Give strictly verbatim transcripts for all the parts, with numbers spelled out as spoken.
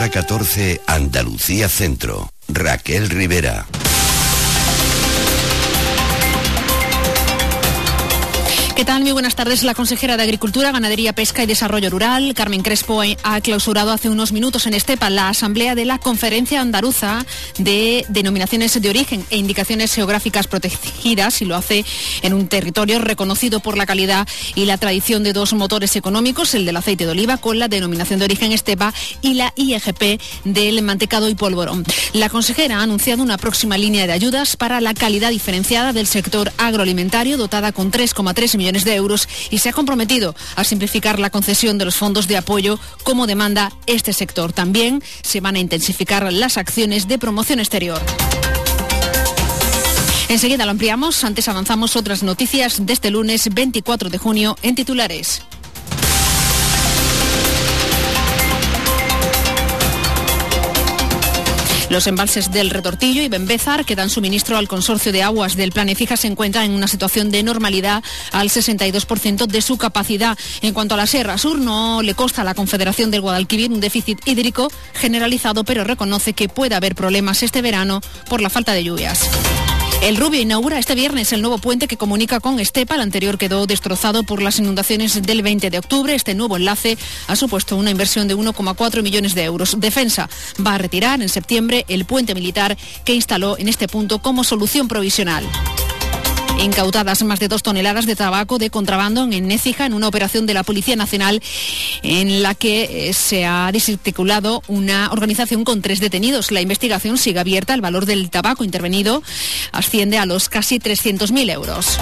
Hora catorce, Andalucía Centro. Raquel Rivera. ¿Qué tal? Muy buenas tardes. La consejera de Agricultura, Ganadería, Pesca y Desarrollo Rural, Carmen Crespo, ha clausurado hace unos minutos en Estepa la asamblea de la Conferencia Andaluza de Denominaciones de Origen e Indicaciones Geográficas Protegidas, y lo hace en un territorio reconocido por la calidad y la tradición de dos motores económicos, el del aceite de oliva con la denominación de origen Estepa y la I G P del mantecado y polvorón. La consejera ha anunciado una próxima línea de ayudas para la calidad diferenciada del sector agroalimentario, dotada con tres coma tres millones de euros, y se ha comprometido a simplificar la concesión de los fondos de apoyo como demanda este sector. También se van a intensificar las acciones de promoción exterior. Enseguida lo ampliamos, antes avanzamos otras noticias de este lunes veinticuatro de junio en titulares. Los embalses del Retortillo y Benbézar, que dan suministro al consorcio de aguas del Plan Écija, se encuentran en una situación de normalidad al sesenta y dos por ciento de su capacidad. En cuanto a la Sierra Sur, no le consta a la Confederación del Guadalquivir un déficit hídrico generalizado, pero reconoce que puede haber problemas este verano por la falta de lluvias. El Rubio inaugura este viernes el nuevo puente que comunica con Estepa. El anterior quedó destrozado por las inundaciones del veinte de octubre. Este nuevo enlace ha supuesto una inversión de uno coma cuatro millones de euros. Defensa va a retirar en septiembre el puente militar que instaló en este punto como solución provisional. Incautadas más de dos toneladas de tabaco de contrabando en Écija en una operación de la Policía Nacional en la que eh, se ha desarticulado una organización con tres detenidos. La investigación sigue abierta. El valor del tabaco intervenido asciende a los casi trescientos mil euros.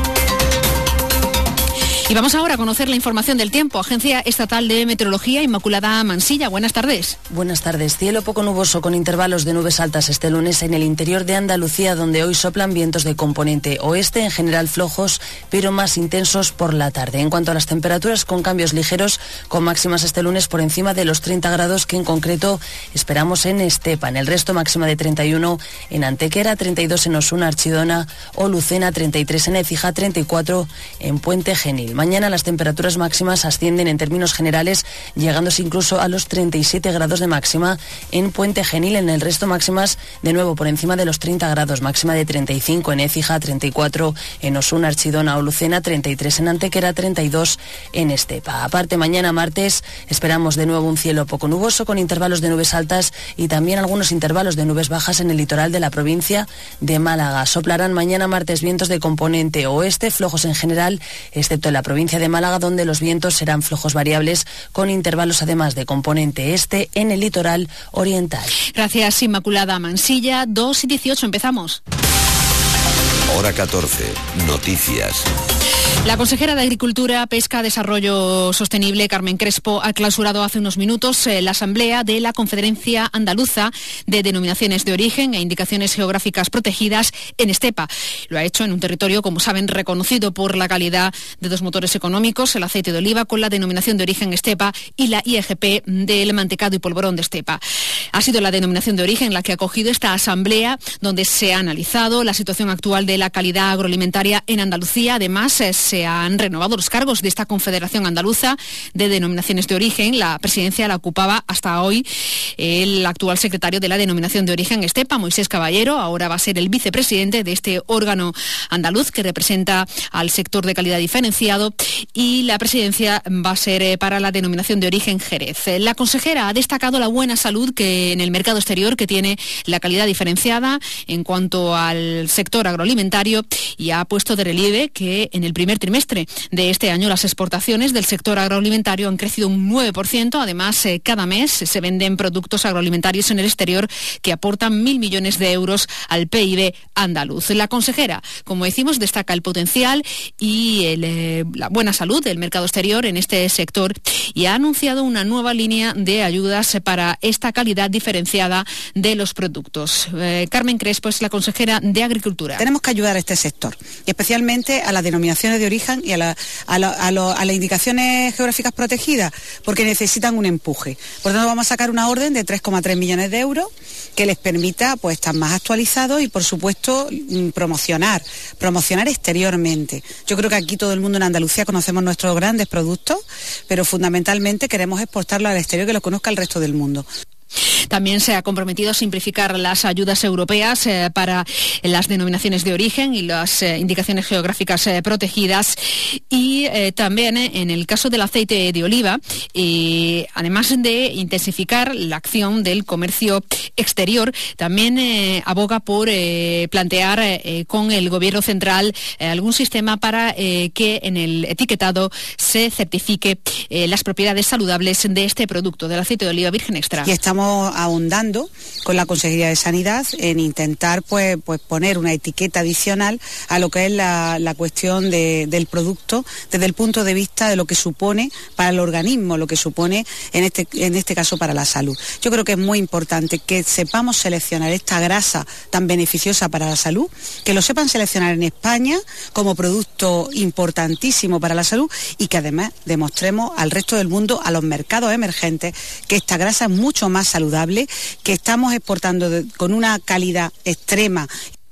Y vamos ahora a conocer la información del tiempo. Agencia Estatal de Meteorología, Inmaculada Mansilla. Buenas tardes. Buenas tardes. Cielo poco nuboso con intervalos de nubes altas este lunes en el interior de Andalucía, donde hoy soplan vientos de componente oeste, en general flojos, pero más intensos por la tarde. En cuanto a las temperaturas, con cambios ligeros, con máximas este lunes por encima de los treinta grados, que en concreto esperamos en Estepa. En el resto, máxima de treinta y uno en Antequera, treinta y dos en Osuna, Archidona o Lucena, treinta y tres en Écija, treinta y cuatro en Puente Genil. Mañana las temperaturas máximas ascienden en términos generales, llegándose incluso a los treinta y siete grados de máxima en Puente Genil. En el resto, máximas de nuevo por encima de los treinta grados, máxima de treinta y cinco en Écija, treinta y cuatro en Osuna, Archidona o Lucena, treinta y tres en Antequera, treinta y dos en Estepa. Aparte, mañana martes esperamos de nuevo un cielo poco nuboso con intervalos de nubes altas y también algunos intervalos de nubes bajas en el litoral de la provincia de Málaga. Soplarán mañana martes vientos de componente oeste, flojos en general, excepto en la provincia de Málaga, donde los vientos serán flojos variables con intervalos además de componente este en el litoral oriental. Gracias, Inmaculada Mansilla. dos y dieciocho, empezamos. Hora catorce, noticias. La consejera de Agricultura, Pesca, Desarrollo Sostenible, Carmen Crespo, ha clausurado hace unos minutos eh, la asamblea de la Conferencia Andaluza de Denominaciones de Origen e Indicaciones Geográficas Protegidas en Estepa. Lo ha hecho en un territorio, como saben, reconocido por la calidad de dos motores económicos, el aceite de oliva con la denominación de origen Estepa y la I G P del mantecado y polvorón de Estepa. Ha sido la denominación de origen la que ha acogido esta asamblea, donde se ha analizado la situación actual de la calidad agroalimentaria en Andalucía. Además, eh, se Se han renovado los cargos de esta Confederación Andaluza de Denominaciones de Origen. La presidencia la ocupaba hasta hoy el actual secretario de la Denominación de Origen Estepa, Moisés Caballero. Ahora va a ser el vicepresidente de este órgano andaluz que representa al sector de calidad diferenciado, y la presidencia va a ser para la Denominación de Origen Jerez. La consejera ha destacado la buena salud que en el mercado exterior que tiene la calidad diferenciada en cuanto al sector agroalimentario, y ha puesto de relieve que en el primer trimestre de este año las exportaciones del sector agroalimentario han crecido un nueve por ciento. Además, eh, cada mes se venden productos agroalimentarios en el exterior que aportan mil millones de euros al P I B andaluz. La consejera, como decimos, destaca el potencial y el, eh, la buena salud del mercado exterior en este sector, y ha anunciado una nueva línea de ayudas para esta calidad diferenciada de los productos. Eh, Carmen Crespo es la consejera de Agricultura. Tenemos que ayudar a este sector, y especialmente a las denominaciones de origen y a, la, a, la, a, lo, a las indicaciones geográficas protegidas, porque necesitan un empuje. Por lo tanto, vamos a sacar una orden de tres coma tres millones de euros que les permita pues estar más actualizados y, por supuesto, promocionar, promocionar exteriormente. Yo creo que aquí todo el mundo en Andalucía conocemos nuestros grandes productos, pero fundamentalmente queremos exportarlos al exterior, que los conozca el resto del mundo. También se ha comprometido a simplificar las ayudas europeas eh, para las denominaciones de origen y las eh, indicaciones geográficas eh, protegidas. Y eh, también eh, en el caso del aceite de oliva, eh, además de intensificar la acción del comercio exterior, también eh, aboga por eh, plantear eh, con el Gobierno central eh, algún sistema para eh, que en el etiquetado se certifique eh, las propiedades saludables de este producto, del aceite de oliva virgen extra. Y estamos ahondando con la Consejería de Sanidad en intentar pues, pues poner una etiqueta adicional a lo que es la, la cuestión de, del producto desde el punto de vista de lo que supone para el organismo, lo que supone en este, en este caso para la salud. Yo creo que es muy importante que sepamos seleccionar esta grasa tan beneficiosa para la salud, que lo sepan seleccionar en España como producto importantísimo para la salud y que además demostremos al resto del mundo, a los mercados emergentes, que esta grasa es mucho más saludable, que estamos exportando de, con una calidad extrema.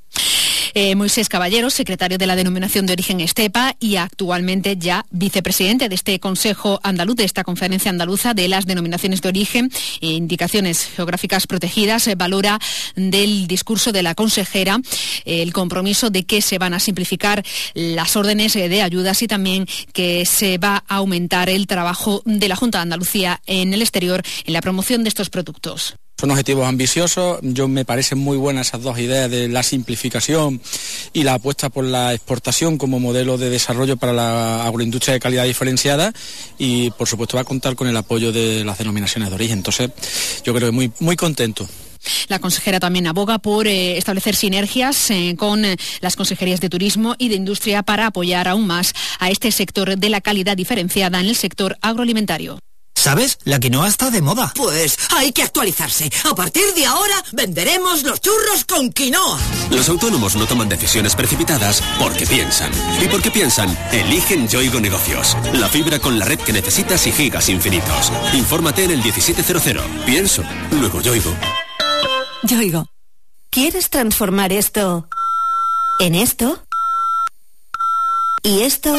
Eh, Moisés Caballero, secretario de la Denominación de Origen Estepa y actualmente ya vicepresidente de este Consejo Andaluz, de esta Conferencia Andaluza de las Denominaciones de Origen e Indicaciones Geográficas Protegidas, eh, valora del discurso de la consejera eh, el compromiso de que se van a simplificar las órdenes eh, de ayudas y también que se va a aumentar el trabajo de la Junta de Andalucía en el exterior en la promoción de estos productos. Son objetivos ambiciosos, yo me parecen muy buenas esas dos ideas de la simplificación y la apuesta por la exportación como modelo de desarrollo para la agroindustria de calidad diferenciada y por supuesto va a contar con el apoyo de las denominaciones de origen, entonces yo creo que muy, muy contento. La consejera también aboga por eh, establecer sinergias eh, con eh, las consejerías de Turismo y de Industria para apoyar aún más a este sector de la calidad diferenciada en el sector agroalimentario. ¿Sabes? La quinoa está de moda. Pues hay que actualizarse. A partir de ahora venderemos los churros con quinoa. Los autónomos no toman decisiones precipitadas porque piensan. Y porque piensan, eligen Yoigo Negocios. La fibra con la red que necesitas y gigas infinitos. Infórmate en el diecisiete cero cero. Pienso, luego Yoigo. Yoigo. ¿Quieres transformar esto en esto? ¿Y esto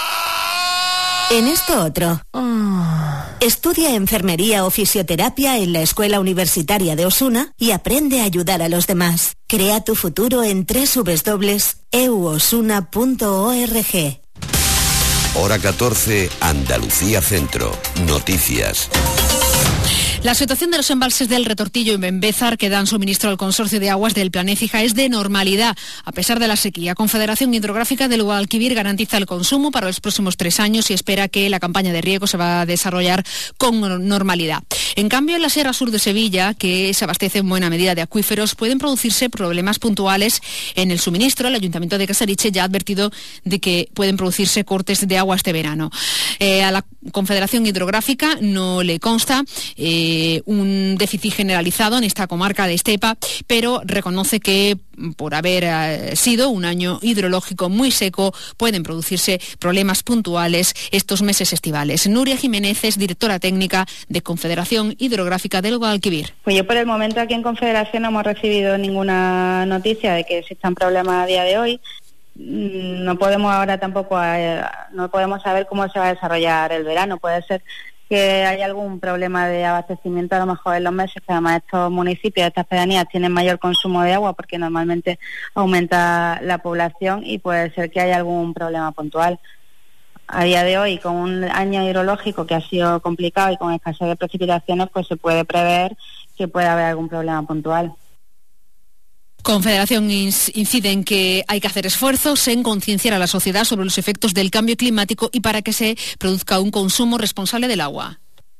en esto otro? Estudia enfermería o fisioterapia en la Escuela Universitaria de Osuna y aprende a ayudar a los demás. Crea tu futuro en doble u doble u doble u punto e u osuna punto org. Hora catorce, Andalucía Centro. Noticias. La situación de los embalses del Retortillo y Benbézar que dan suministro al Consorcio de Aguas del Plan Écija es de normalidad, a pesar de la sequía. Confederación Hidrográfica del Guadalquivir garantiza el consumo para los próximos tres años y espera que la campaña de riego se va a desarrollar con normalidad. En cambio, en la Sierra Sur de Sevilla, que se abastece en buena medida de acuíferos, pueden producirse problemas puntuales en el suministro. El Ayuntamiento de Casariche ya ha advertido de que pueden producirse cortes de agua este verano. Eh, a la Confederación Hidrográfica no le consta eh, un déficit generalizado en esta comarca de Estepa, pero reconoce que por haber eh, sido un año hidrológico muy seco, pueden producirse problemas puntuales estos meses estivales. Nuria Jiménez es directora técnica de Confederación Hidrográfica del Guadalquivir. Pues yo por el momento aquí en Confederación no hemos recibido ninguna noticia de que existan problemas a día de hoy. No podemos ahora tampoco, eh, no podemos saber cómo se va a desarrollar el verano. Puede ser que haya algún problema de abastecimiento a lo mejor en los meses, que además estos municipios, estas pedanías tienen mayor consumo de agua porque normalmente aumenta la población y puede ser que haya algún problema puntual. A día de hoy, con un año hidrológico que ha sido complicado y con escasez de precipitaciones, pues se puede prever que pueda haber algún problema puntual. Confederación incide en que hay que hacer esfuerzos en concienciar a la sociedad sobre los efectos del cambio climático y para que se produzca un consumo responsable del agua.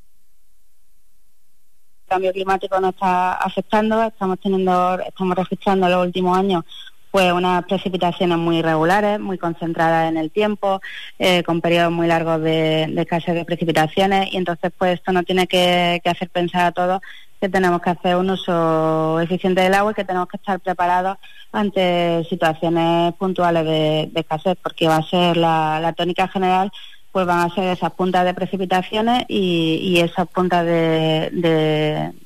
El cambio climático nos está afectando, estamos teniendo, estamos registrando en los últimos años pues unas precipitaciones muy irregulares, muy concentradas en el tiempo, eh, con periodos muy largos de, de escasez de precipitaciones, y entonces pues esto nos tiene que, que hacer pensar a todos que tenemos que hacer un uso eficiente del agua y que tenemos que estar preparados ante situaciones puntuales de, de escasez, porque va a ser la, la tónica general, pues van a ser esas puntas de precipitaciones y, y esas puntas de, de,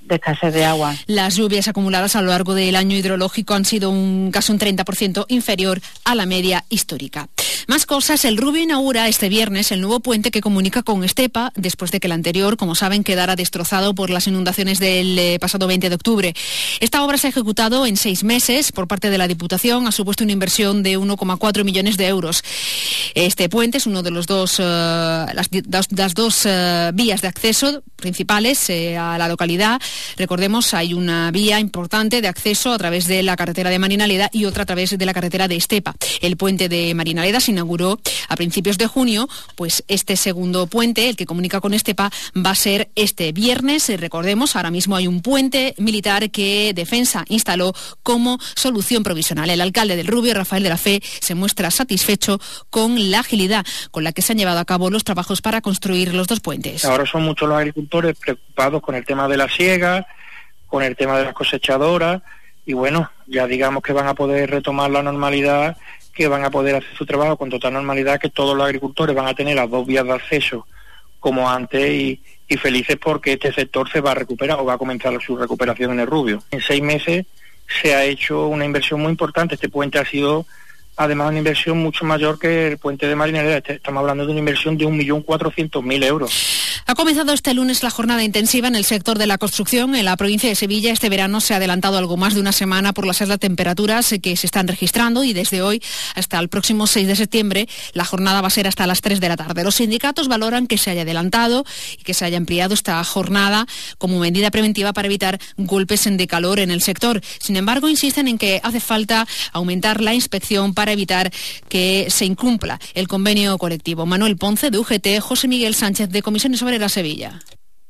de escasez de agua. Las lluvias acumuladas a lo largo del año hidrológico han sido un, casi un treinta por ciento inferior a la media histórica. Más cosas, el Rubio inaugura este viernes el nuevo puente que comunica con Estepa, después de que el anterior, como saben, quedara destrozado por las inundaciones del eh, pasado veinte de octubre. Esta obra se ha ejecutado en seis meses por parte de la Diputación, ha supuesto una inversión de uno coma cuatro millones de euros. Este puente es uno de los dos, eh, las, las, las dos eh, vías de acceso principales eh, a la localidad. Recordemos, hay una vía importante de acceso a través de la carretera de Marinaleda y otra a través de la carretera de Estepa. El puente de Marinaleda se inauguró a principios de junio, pues este segundo puente, el que comunica con Estepa, va a ser este viernes. Recordemos, ahora mismo hay un puente militar que Defensa instaló como solución provisional. El alcalde del Rubio, Rafael de la Fe, se muestra satisfecho con la agilidad con la que se han llevado a cabo los trabajos para construir los dos puentes. Ahora son muchos los agricultores preocupados con el tema de la siega, con el tema de las cosechadoras, y bueno, ya digamos que van a poder retomar la normalidad, que van a poder hacer su trabajo con total normalidad, que todos los agricultores van a tener las dos vías de acceso como antes y, y felices porque este sector se va a recuperar o va a comenzar su recuperación en el Rubio. En seis meses se ha hecho una inversión muy importante. Este puente ha sido además una inversión mucho mayor que el puente de Marinaleda. Estamos hablando de una inversión de un millón cuatrocientos mil euros. Ha comenzado este lunes la jornada intensiva en el sector de la construcción. En la provincia de Sevilla este verano se ha adelantado algo más de una semana por las altas temperaturas que se están registrando, y desde hoy hasta el próximo seis de septiembre la jornada va a ser hasta las tres de la tarde. Los sindicatos valoran que se haya adelantado y que se haya ampliado esta jornada como medida preventiva para evitar golpes de calor en el sector. Sin embargo, insisten en que hace falta aumentar la inspección para evitar que se incumpla el convenio colectivo. Manuel Ponce, de U G T, José Miguel Sánchez, de Comisiones Obreras Sevilla.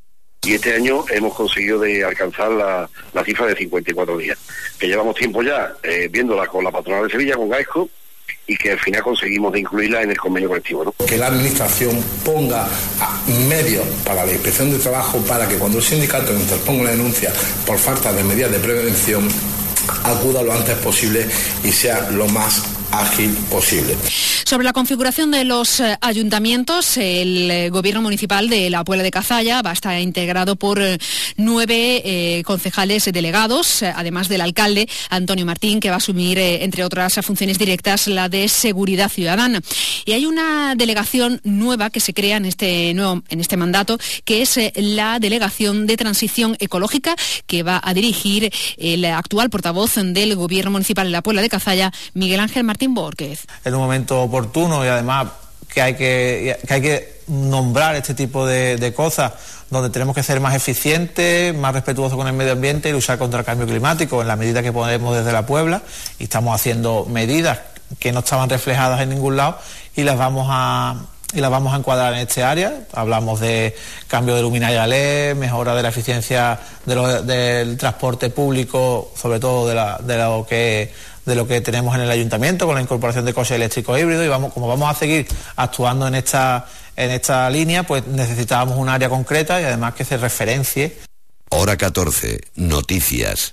Y este año hemos conseguido de alcanzar la, la cifra de cincuenta y cuatro días, que llevamos tiempo ya eh, viéndola con la patronal de Sevilla, con GAESCO, y que al final conseguimos de incluirla en el convenio colectivo, ¿no? Que la administración ponga medios para la inspección de trabajo para que cuando el sindicato interponga una denuncia por falta de medidas de prevención acuda lo antes posible y sea lo más ágil posible. Sobre la configuración de los eh, ayuntamientos, el eh, gobierno municipal de la Puebla de Cazalla va a estar integrado por eh, nueve eh, concejales delegados, eh, además del alcalde Antonio Martín, que va a asumir, eh, entre otras funciones directas, la de seguridad ciudadana. Y hay una delegación nueva que se crea en este nuevo, en este mandato, que es eh, la delegación de transición ecológica, que va a dirigir el actual portavoz del gobierno municipal de la Puebla de Cazalla, Miguel Ángel Martín Borquez. En un momento oportuno y además que hay que, que, hay que nombrar este tipo de, de cosas donde tenemos que ser más eficientes, más respetuosos con el medio ambiente y luchar contra el cambio climático en la medida que podemos desde la Puebla, y estamos haciendo medidas que no estaban reflejadas en ningún lado y las vamos a y las vamos a encuadrar en este área. Hablamos de cambio de luminaria L E D, mejora de la eficiencia de lo, del transporte público, sobre todo de, la, de lo que de lo que tenemos en el ayuntamiento con la incorporación de coches eléctricos híbridos, y vamos, como vamos a seguir actuando en esta en esta línea, pues necesitábamos un área concreta y además que se referencie. Hora catorce, noticias.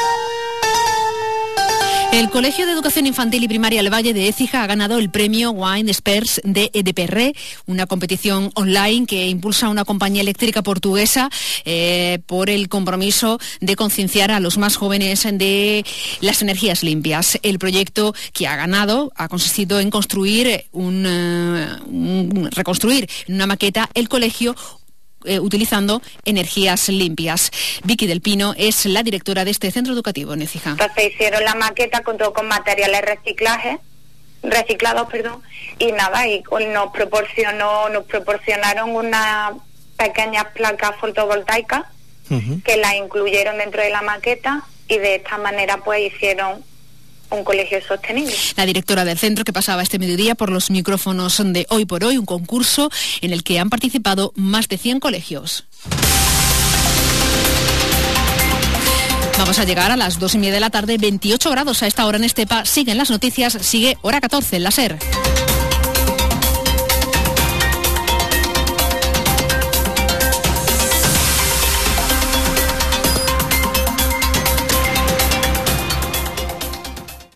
El Colegio de Educación Infantil y Primaria El Valle de Écija ha ganado el premio Wine Experts de E D P R, una competición online que impulsa una compañía eléctrica portuguesa eh, por el compromiso de concienciar a los más jóvenes de las energías limpias. El proyecto que ha ganado ha consistido en construir un, uh, un reconstruir en una maqueta el colegio Eh, utilizando energías limpias. Vicky del Pino es la directora de este centro educativo en Écija. Entonces hicieron la maqueta con todo con materiales reciclajes, reciclados, perdón, y nada, y nos proporcionó, nos proporcionaron unas pequeñas placas fotovoltaicas uh-huh. que las incluyeron dentro de la maqueta, y de esta manera pues hicieron un colegio sostenible. La directora del centro, que pasaba este mediodía por los micrófonos de Hoy por Hoy, un concurso en el que han participado más de cien colegios. Vamos a llegar a las dos y media de la tarde, veintiocho grados a esta hora en Estepa. Siguen las noticias, sigue Hora catorce en la SER.